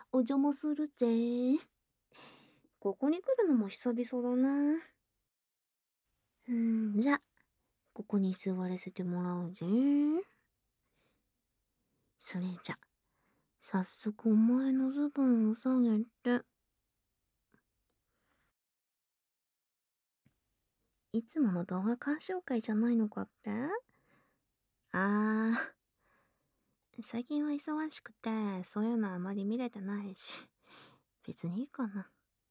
お邪魔するぜ。ここに来るのも久々だな。じゃ、ここに座らせてもらうぜ。それじゃ、早速お前のズボンを下げて。いつもの動画鑑賞会じゃないのかって？最近は忙しくて、そういうのあまり見れてないし、別にいいかな。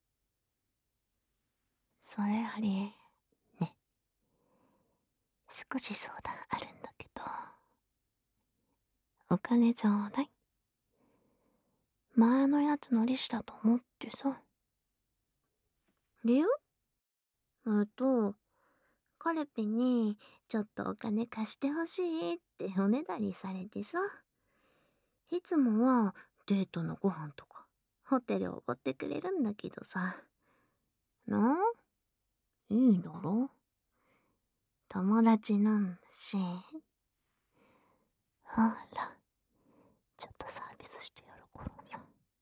それより、ね、少し相談あるんだけど、お金ちょうだい。前のやつの利子だと思ってさ。理由？カレピにちょっとお金貸してほしいっておねだりされてさ。いつもはデートのご飯とかホテルをおごってくれるんだけどさ。いいだろ？友達なんだし。ほら、ちょっとサービスしてやるからさ。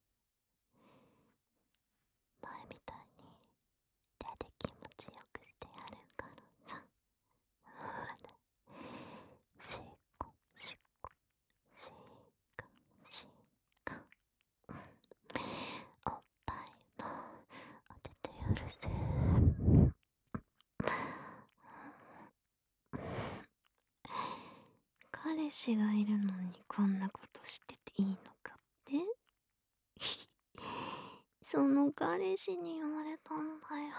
前みたいに手で気持ちよくしてやるからさ。ほら、しこしこしこしこ。おっぱいも当ててやるぜ。彼氏がいるのにこんなことしてていいのかって？その彼氏に言われたんだよ。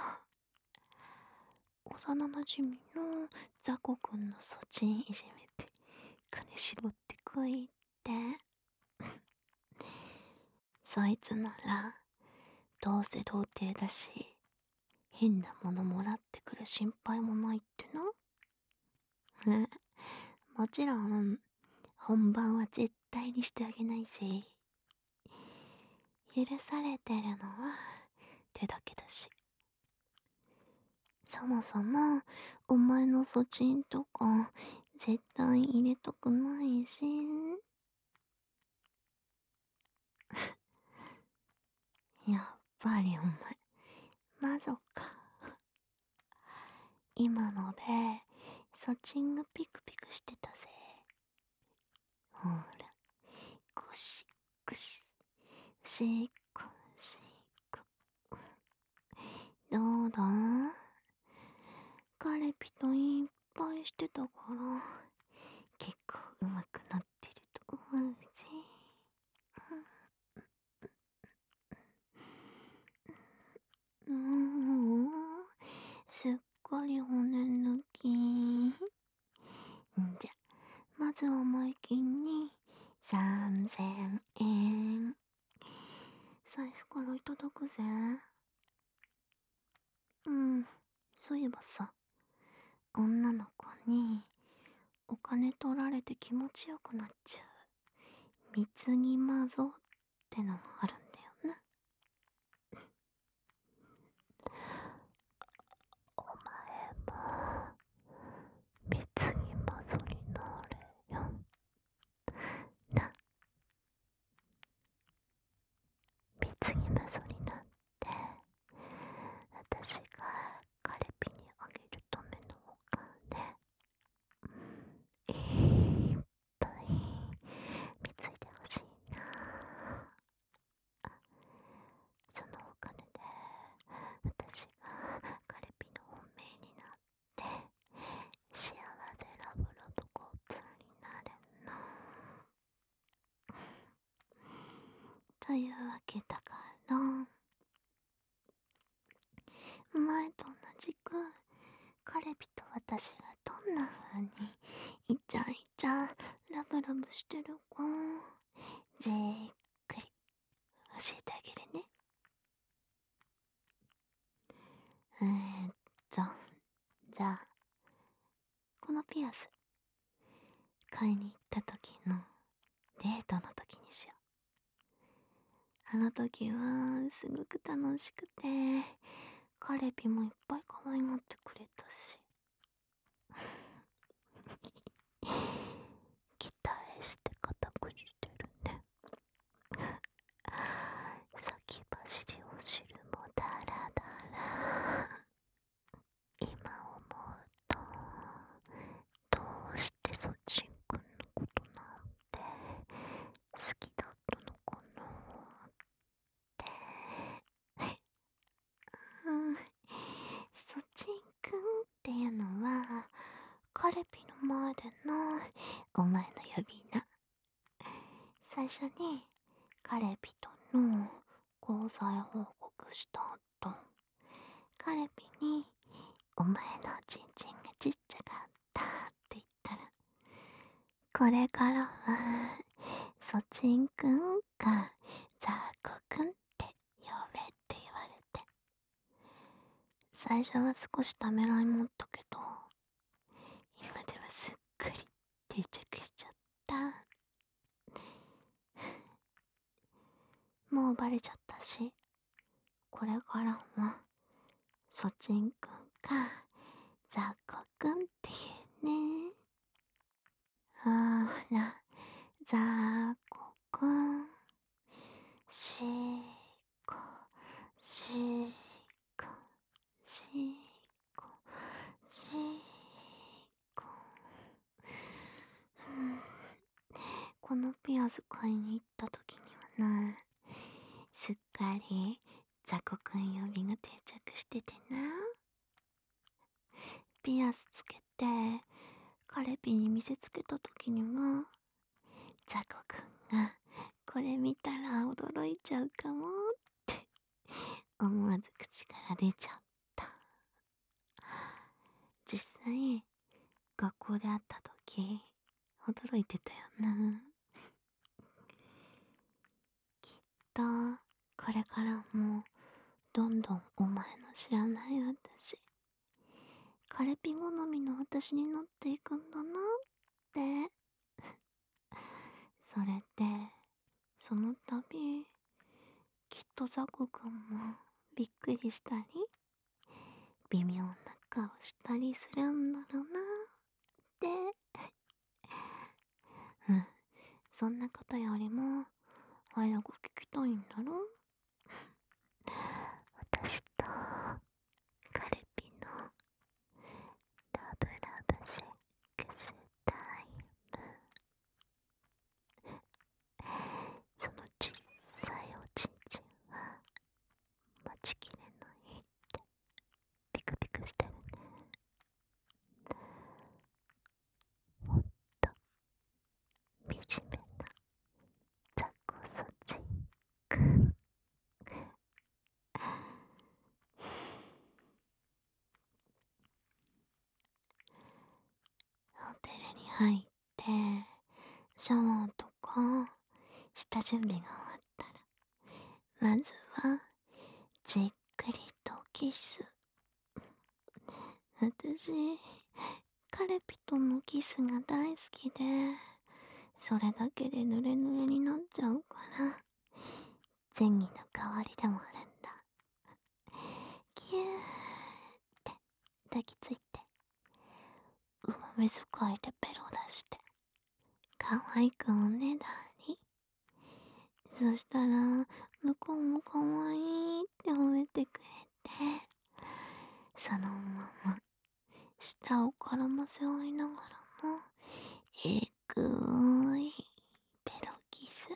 幼なじみのザコくんのそちんいじめて金絞ってこいって。そいつならどうせ童貞だし変なものもらってくる心配もないってな。もちろん本番は絶対にしてあげないぜ。許されてるのは手だけだし。そもそもお前のそちんとか絶対入れたくないし。やっぱりお前魔族か。今のでそちんがピクピクしてたぜ。ほら、ゴシゴシしっこしっこ。どうだ？カレピといっぱいしてたから結構上手くなってると思うぜ。すっかり骨抜き。じゃ、まずお前金に3000円。財布からいただくぜ。そういえばさ、女の子にお金取られて気持ちよくなっちゃう貢ぎ魔像ってのもあるんだよな。お前も貢ぎ魔女になれよな。貢ぎ魔女になって私がカレピにあげるためのお金いっぱい貢いでほしいな。そのお金で私がカレピの本命になって幸せラブラブコップルになるの。というわけだから前と同じくカレピと私がどんな風にイチャイチャラブラブしてるかじっくり教えてあげるね。じゃあこのピアス買いに行った時のデートの時にしよう。あの時はすごく楽しくてカレピもいっぱい可愛がってくれたし期待して固くしてるね。 最初に彼ピとの交際報告した後、彼ピにお前のチンチンがちっちゃかったって言ったら、これからはソチンくんかザコくんって呼べって言われて、最初は少しためらいもったけど、今ではすっかり定着しちゃった。もうバレちゃったし、これからはソチンくんかザコくんっていうね。ほら、ザコくん、しこ、しこ、しこ、しこ。このピアス買いに行った時にはな、すっかりザコくん呼びが定着しててな。ピアスつけて彼ピに見せつけた時には、ザコくんがこれ見たら驚いちゃうかもって思わず口から出ちゃった。実際学校で会った時驚いてたよな。きっとこれからもどんどんお前の知らない私、彼ピ好みの私になっていくんだなってそれでその度きっとザコくんもびっくりしたり微妙な顔したりするんだろうなってそんなことよりも早く聞きたいんだろ。私とカルピのラブラブセックスタイム、その小さいおちんちんは待ちきれないってピクピクしてるね。ほんと惨めなザコソチンくん。ホテルに入ってシャワーとか下準備が終わったら、まずはじっくりとキス。私カレピとのキスが大好きで、それだけで濡れ濡れになっちゃうから前儀の代わりでもあるんだ。キューって抱きついて上目遣いでペロ出して可愛くおねだり。そしたら向こうも可愛いって褒めてくれて、そのまま舌を絡ませ合いながらのえぐいペロキス。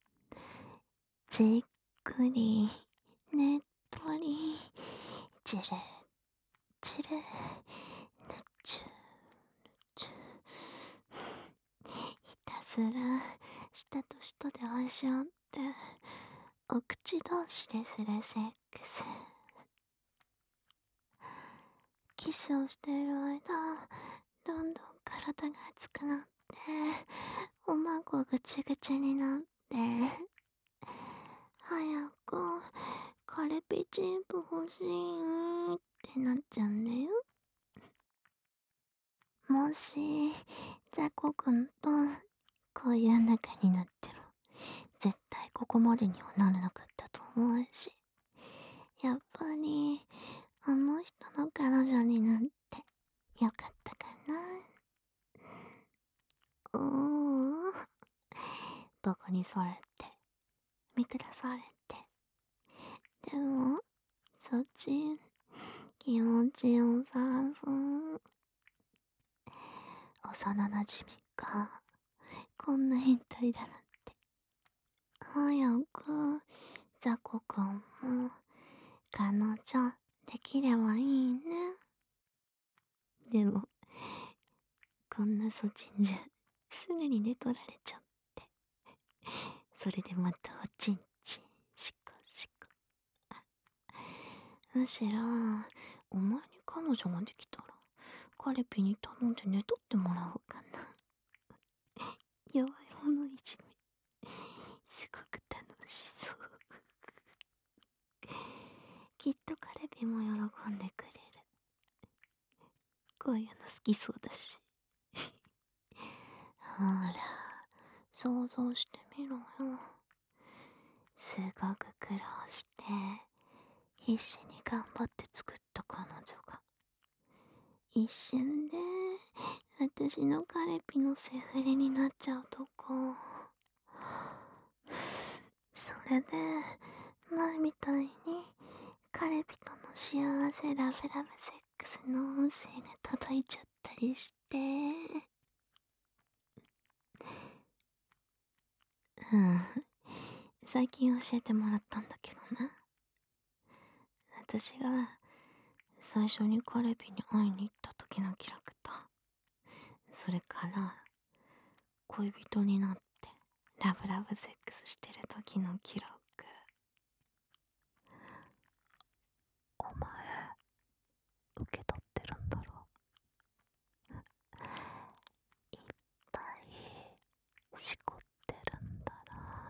じっくりねっとりチルチルぬちゅちゅ、ひたすら舌と舌で愛し合ってお口同士でするセックス。キスをしている間どんどん体が熱くなっておまごぐちぐちになって、早くカレピチンプ欲しいってなっちゃうんだよ。もしザコくんとこういう仲になっても絶対ここまでにはならなかったと思うし、やっぱりあの人の彼女になってよかったかな。うーん、バカにされて見下されて、でもそっち気持ちよさそう。幼なじみがこんな変態だなんて。早くザコくんも彼女できればいいね。でもこんなそちんじゃすぐに寝取られちゃっておちんちん、しこしこ。むしろ、お前に彼女ができたら、カレピに頼んで寝取ってもらおうかな。弱い者いじめ、すごく楽しそう。きっとカレピも喜んでくれる。こういうの好きそうだし。ほら、想像してみろよ。すごく苦労して、必死に頑張って作った彼女が、一瞬で、私のカレピのセフレになっちゃうとこ。それで、前みたいに、カレピとの幸せラブラブセックスの音声が届いちゃったりして。最近教えてもらったんだけどな。私が最初にカレピに会いに行った時のキャラクター。それから恋人になってラブラブセックスしてる時の記録。お前受け取ってるんだろ。いっぱいしこってるんだ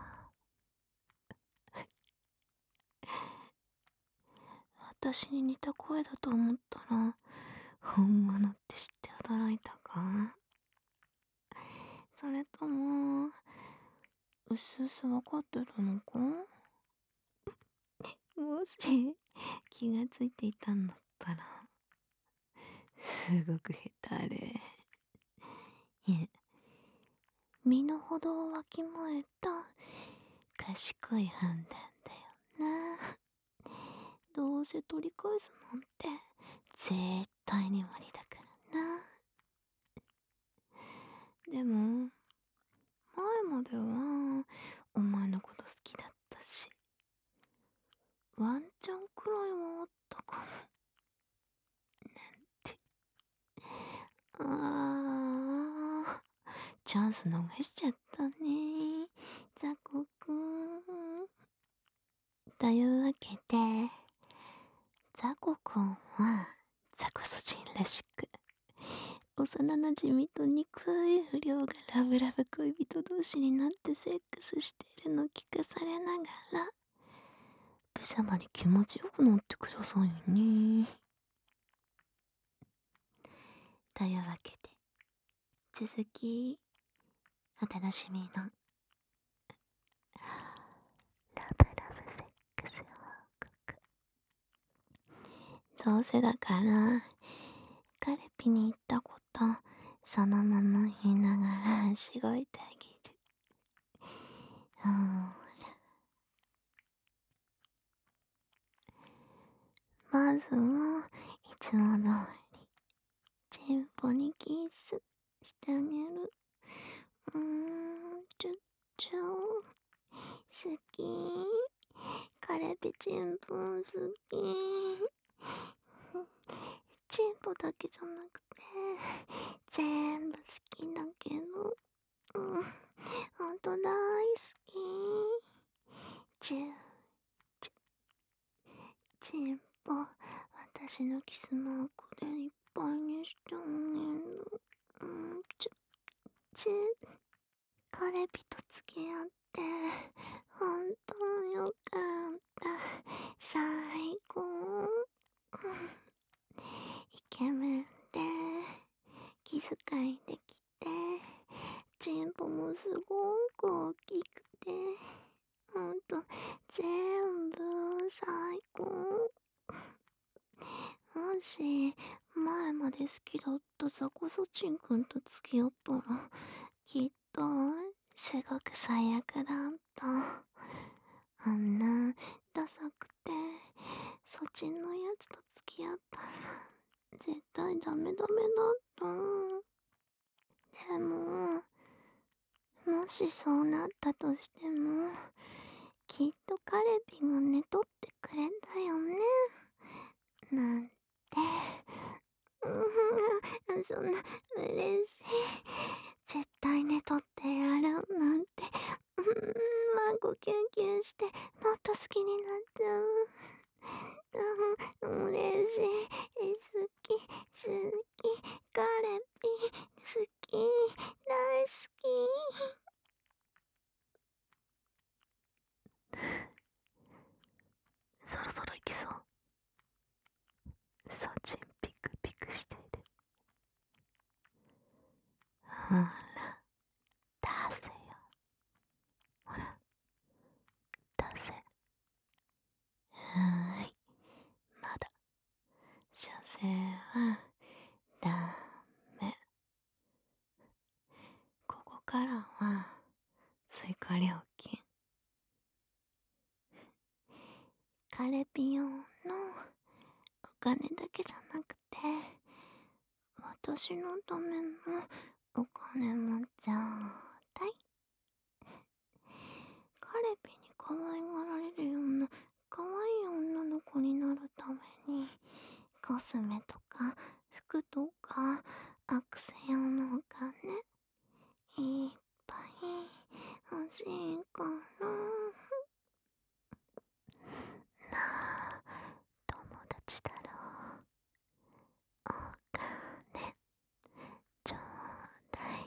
ろ。私に似た声だと思ったら本物って知って驚いたか？それともうすうす分かってたのか？もし気がついていたんだったらすごく下手れ。いえ、身の程をわきまえた賢い判断だよな。どうせ取り返すなんて絶対に無理だからな。でも前まではお前のこと好きだったし、ワンチャンくらいはあったかもなんて。あー、チャンス逃しちゃったね、ザコくん。というわけで、ザコくんはザコソ人らしく、幼なじみと憎い不良がラブラブ恋人同士になってセックスしているの聞かされながら、無様に気持ちよくなってくださいね。というわけで、続きお楽しみの。ラブラブセックス報告。どうせだからカレピに言ったことそのまま言いながらしごいてあげる。ほら、まずはいつも通りチンポにキスしてあげる。チュッチュン好き。カレピチンポン好き。チンポだけじゃなくて全部好きだけど、ほんと大好き。チューチュチンポ、私のキスマークでいっぱいにしてあげる。チュチュカレピと付き合ってほんとよかった。最高。イケメンで気遣いできて、チンポもすごく大きくて、ほんと全部最高。もし前まで好きだったザコソチンくんと付き合ったらきっとすごく最悪だった。あんなダサくてそっちのやつと付き合ったら絶対ダメダメだった。でももしそうなったとしてもきっとカレピが寝取ってくれたよねなんて。そんな嬉しい。絶対寝取ってやるなんて。マコキュンキ求して、もっと好きになっちゃう。嬉しい。好き、好き、カレピ、好き、大好き。そろそろ行きそう。サチンピクピクしている。ほら、出せよ。ほら、出せ。まだ。射精は、ダメ。ここからは、追加料金。カレピ用のお金だけじゃなくて、私のためのお金もちょうだい。カレピに可愛がられるような可愛い女の子になるために、コスメとか服とかアクセ用のお金いっぱい欲しいから。なあ、友達だろ。お金ちょうだい。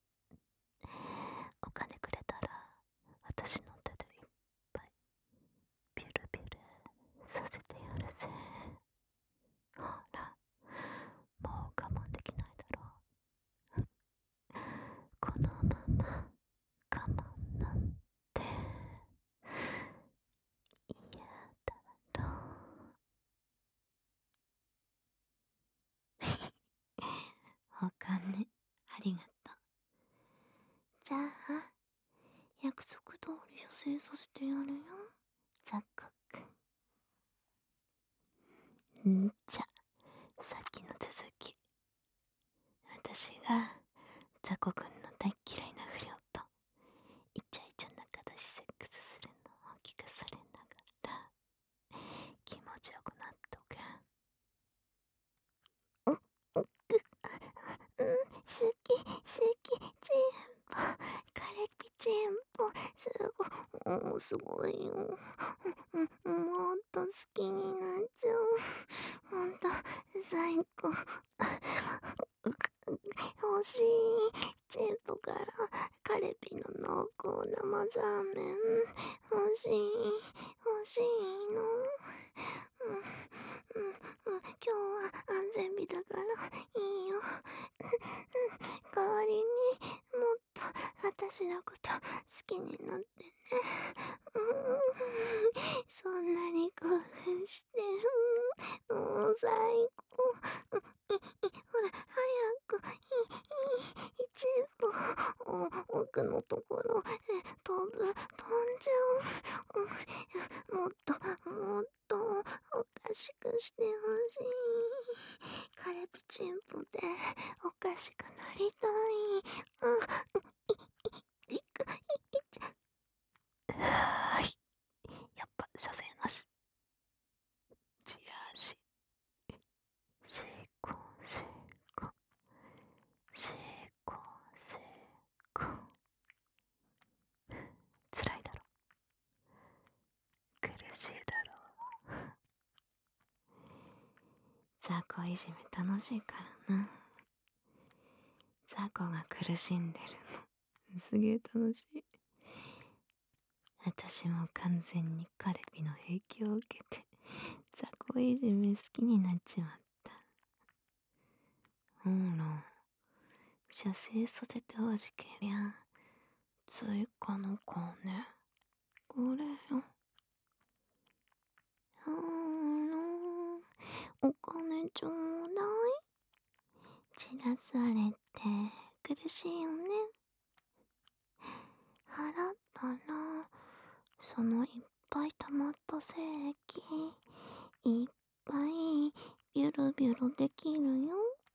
お金くれたら私の手でいっぱいビュルビュルさせてやるぜ。ほら、もう我慢できないだろう。このまま我慢なんて嫌だろう。お金ありがとう。じゃあ約束通り射精させてやるよ、ザコくん。じゃ、さっきの続き。私がザコくんの大嫌いな不良とイチャイチャ仲出しセックスするのを聞かされながら気持ちよくなっとけ。好き、好き、チンポ、カレピチンポ、すごいよ。もっと好きになっちゃう。ほんと、最高。欲しい。チンポからカレピの濃厚な生ザーメン。欲しい、欲しいの。今日は安全日だからいいよ。代わりにもっと私のこと好きになってね。そんなに興奮して、もう最高。ほら、早く、一歩、奥のところへ飛んじゃう。もっと、もっと、おかしくしてほしい。カレピチンポで、おかしくなりたい。はい。やっぱ、射精なし。チラシ。シコシコ。シコシコ。辛いだろ。苦しいだろ。ザコいじめ楽しいからな。ザコが苦しんでるのすげえ楽しい。私も完全にカレピの影響を受けてザコいじめ好きになっちまった。ほら、射精させてほしけりゃ追加の金これよ。お金ちょうだい。散らされて苦しいよね。払ったらそのいっぱい溜まった精液いっぱいビュルビュルできるよ。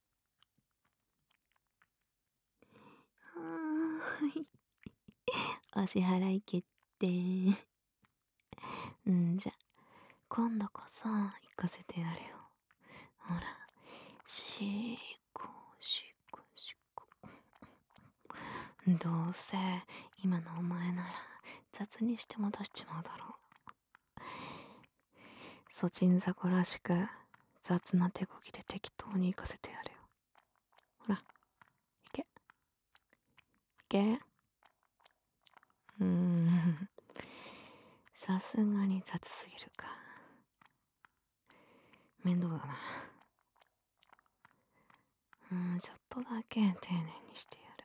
はーい。お支払い決定。じゃ、今度こそ行かせてやるよ。ほら、しこしこしこ。どうせ今のお前なら雑つにしても出しちまうだろう。そちんざこらしく雑な手こぎで適当に行かせてやるよ。ほら、いけ。いけ。さすがに雑すぎるか。面倒だな。ちょっとだけ丁寧にしてやる。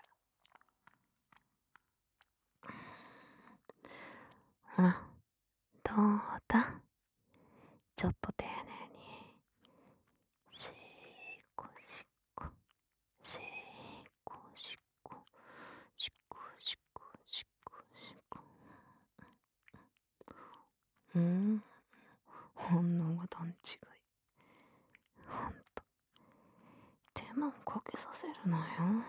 ほら、どうだ？ちょっと丁寧に。しーこしっこ、しーこしっこ、しっこしっこしっこしっこ。反応が段違い。ほんと、手間をかけさせるなよ。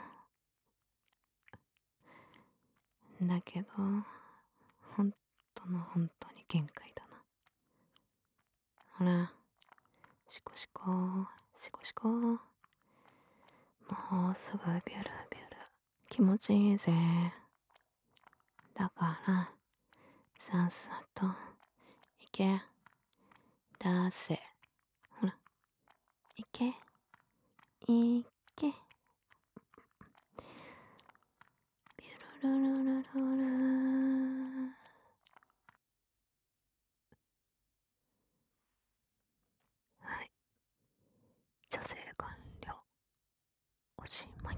だけど、本当に限界だな。ほら、しこしこ、しこしこ。もうすぐビュルビュル。気持ちいいぜ。だから、さっさと、いけ。出せ。ほら、いけ。いけ。ビュルルルルルル。はい。女性完了。おしまい。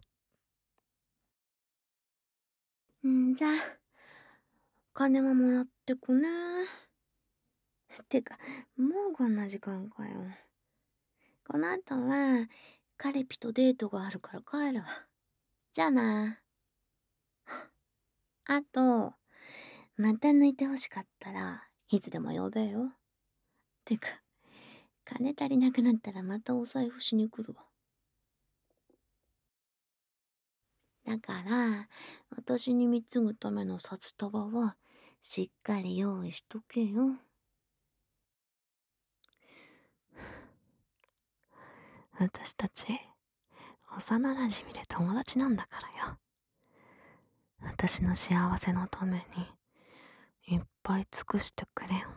じゃあ、金はもらってくね。てか、もうこんな時間かよ。この後は、彼ピとデートがあるから帰るわ。じゃあな。あと、また抜いてほしかったらいつでも呼べよ。てか、金足りなくなったらまたお財布しに来るわ。だから、私に貢ぐための札束はしっかり用意しとけよ。私たち、幼馴染で友達なんだからよ。私の幸せのためにいっぱい尽くしてくれよ。